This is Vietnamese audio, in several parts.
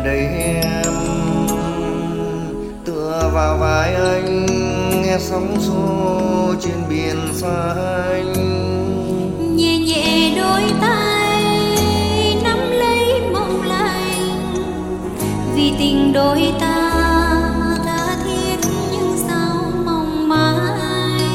đây em, tựa vào vai anh nghe sóng xô trên biển xanh. Nhẹ nhẹ đôi tay nắm lấy mong lành, vì tình đôi ta tha thiết nhưng sao mong mãi.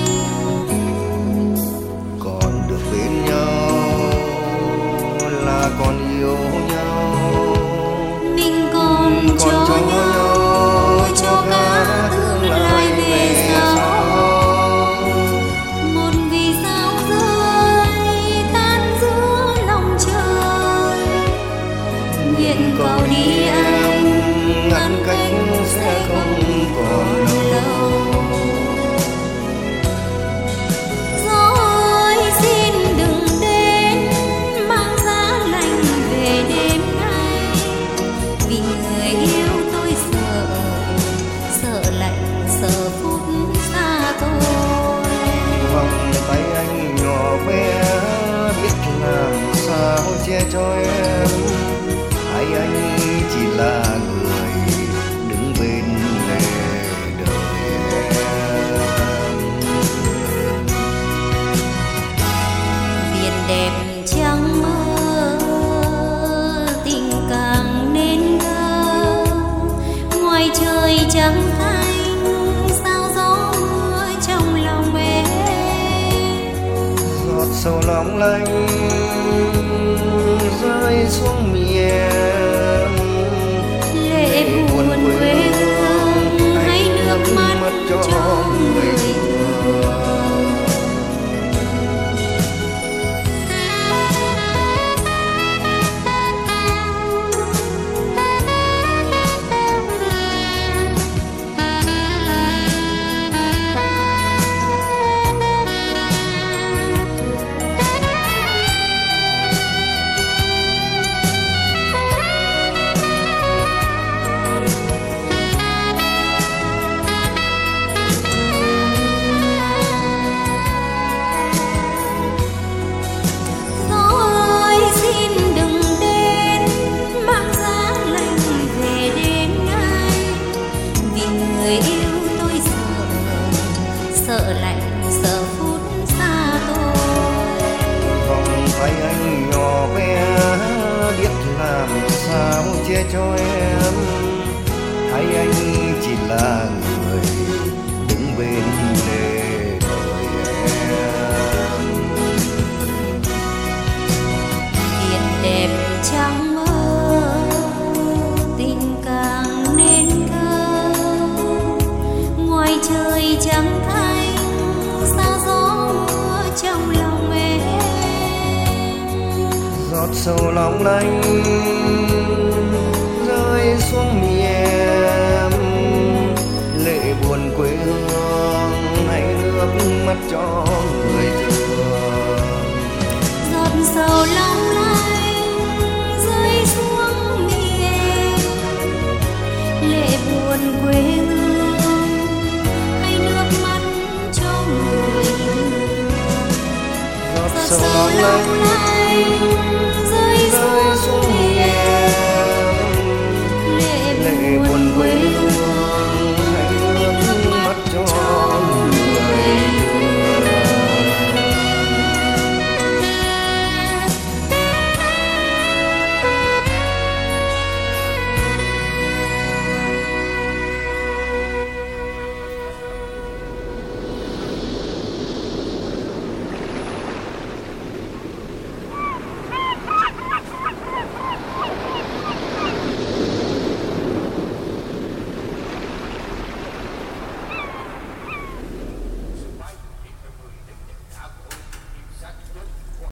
Còn được bên nhau là còn yêu nhau, mình còn cho nhau cho cả tương lai về sau. Một vì sao rơi tan giữa lòng trời, nguyện cầu đi anh ngăn cách sẽ không còn lâu. Gió ơi xin đừng đến mang giá lạnh về đêm nay, vì người yêu tôi sợ, sợ lạnh sợ phút xa tôi. Vòng tay anh nhỏ bé biết làm sao che cho em, hay anh chỉ là người đứng bên lề đời em. Biển đẹp chẳng mơ, tình càng nên thơ, ngoài trời trắng thanh sao gió mưa trong lòng em. Giọt sầu long lanh rơi xuống miền, Lệ buồn quê hương hay nước mắt cho người thương. Sợ lạnh sợ phút xa tôi. Vòng tay anh nhỏ bé biết làm sao che cho em, hay anh chỉ là người đứng bên lề đời em. Biển đẹp chẳng mơ, tình càng nên thơ, ngoài trời trắng thanh xa gió mưa trong lòng em. Giọt sầu long lanh rơi xuống miền, lệ buồn quê hương hay nước mắt cho người thương. Giọt sầu long lanh rơi xuống miền, lệ buồn quê hương hay nước mắt cho người thương. Giọt sầu long lanh